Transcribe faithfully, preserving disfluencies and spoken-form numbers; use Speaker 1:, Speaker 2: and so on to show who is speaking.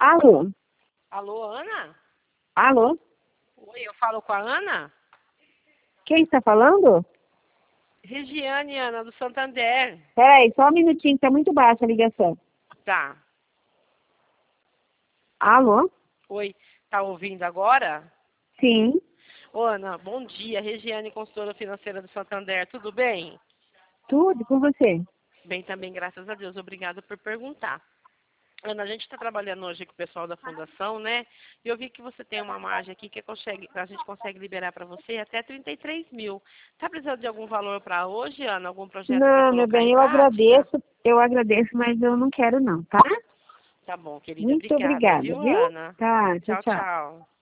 Speaker 1: Alô?
Speaker 2: Alô, Ana?
Speaker 1: Alô?
Speaker 2: Oi, eu falo com a Ana?
Speaker 1: Quem está falando?
Speaker 2: Regiane, Ana, do Santander.
Speaker 1: Peraí, só um minutinho, está muito baixa a ligação.
Speaker 2: Tá.
Speaker 1: Alô?
Speaker 2: Oi, tá ouvindo agora?
Speaker 1: Sim.
Speaker 2: Ô, Ana, bom dia. Regiane, consultora financeira do Santander. Tudo bem?
Speaker 1: Tudo com você?
Speaker 2: Bem também, graças a Deus. Obrigada por perguntar. Ana, a gente está trabalhando hoje com o pessoal da fundação, né? E eu vi que você tem uma margem aqui que consegue, a gente consegue liberar para você até trinta e três mil. Tá precisando de algum valor para hoje, Ana? Algum projeto para
Speaker 1: Não, meu
Speaker 2: colocar
Speaker 1: bem,
Speaker 2: em
Speaker 1: eu
Speaker 2: prática?
Speaker 1: agradeço, eu agradeço, mas eu não quero não, tá?
Speaker 2: Tá bom, querida.
Speaker 1: Muito
Speaker 2: Obrigada,
Speaker 1: obrigada,
Speaker 2: viu,
Speaker 1: viu?
Speaker 2: Ana?
Speaker 1: Tá, tchau,
Speaker 2: Tchau,
Speaker 1: tchau.
Speaker 2: tchau.